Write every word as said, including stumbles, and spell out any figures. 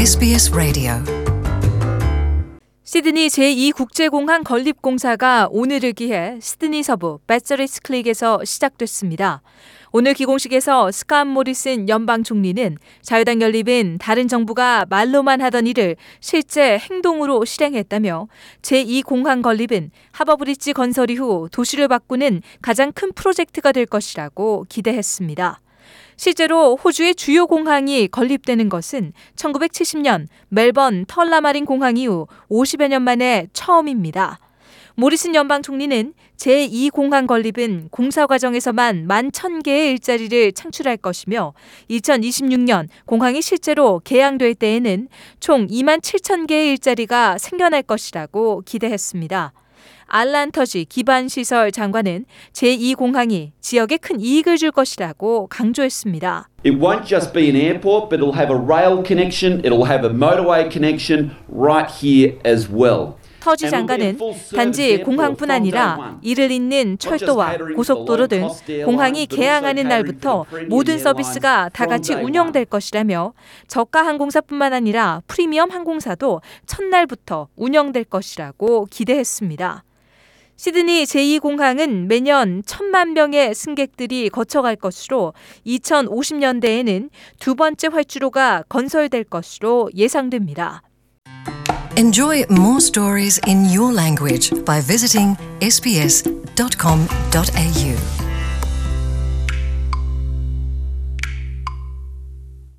에스비에스 라디오. 시드니 제이 국제공항 건립공사가 오늘을 기해 시드니 서부 배처리스 클릭에서 시작됐습니다. 오늘 기공식에서 스캇 모리슨 연방 총리는 자유당 연립은 다른 정부가 말로만 하던 일을 실제 행동으로 실행했다며 제이 공항 건립은 하버브리지 건설 이후 도시를 바꾸는 가장 큰 프로젝트가 될 것이라고 기대했습니다. 실제로 호주의 주요 공항이 건립되는 것은 천구백칠십 년 멜번 털라마린 공항 이후 오십여 년 만에 처음입니다. 모리슨 연방 총리는 제이 공항 건립은 공사 과정에서만 만 천 개의 일자리를 창출할 것이며 이천이십육 년 공항이 실제로 개항될 때에는 총 이만 칠천 개의 일자리가 생겨날 것이라고 기대했습니다. 알란 터지 기반시설 장관은 제이 공항이 지역에 큰 이익을 줄 것이라고 강조했습니다. It won't just be an airport, but it'll have a rail connection, it'll have a motorway connection right here as well. 터지 장관은 단지 공항뿐 아니라 이를 잇는 철도와 고속도로 등 공항이 개항하는 날부터 모든 서비스가 다 같이 운영될 것이라며 저가 항공사뿐만 아니라 프리미엄 항공사도 첫날부터 운영될 것이라고 기대했습니다. 시드니 제이 공항은 매년 천만 명의 승객들이 거쳐갈 것으로 이천오십 년대에는 두 번째 활주로가 건설될 것으로 예상됩니다. Enjoy more stories in your language by visiting 에스비에스 닷 컴 닷 에이유.